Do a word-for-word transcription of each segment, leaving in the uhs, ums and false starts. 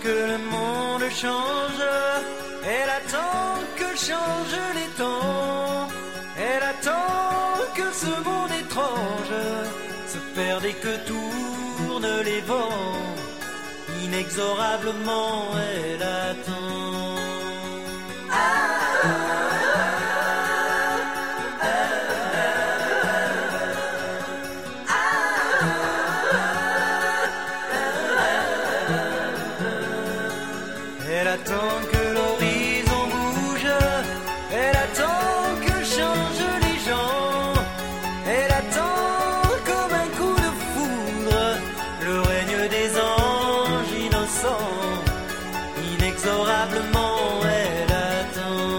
que le monde change, elle attend que changent les temps, elle attend que ce monde étrange se perde et que tournent les vents, inexorablement elle attend. Elle attend que l'horizon bouge, elle attend que changent les gens, elle attend comme un coup de foudre le règne des anges innocents, inexorablement elle attend.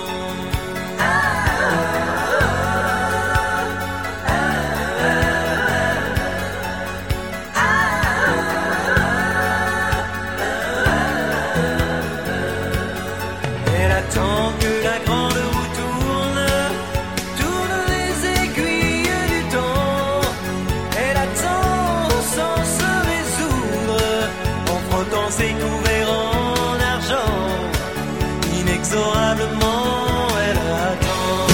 Elle attend que la grande roue tourne, tourne les aiguilles du temps. Elle attend sans se résoudre, en frottant ses couverts en argent. Inexorablement elle attend.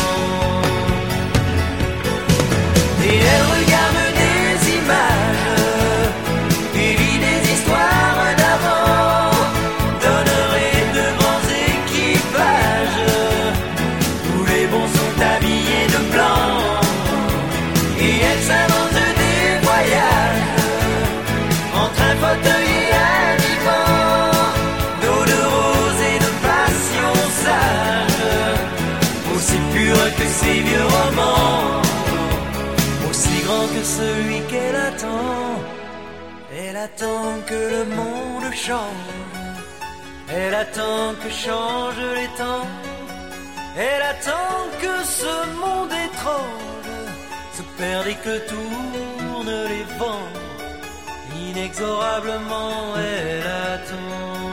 Et elle regarde des images et lit des histoires d'avant, d'honneur de grands équipages, où les bons sont habillés de blanc. Et elle s'invente des voyages entre un fauteuil et un divan, d'eau de rose et de passion sage, aussi pure que ces vieux romans, aussi grand que celui qu'elle attend. Elle attend que le monde change, elle attend que changent les temps, elle attend que ce monde étrange se perde et que tournent les vents, inexorablement elle attend.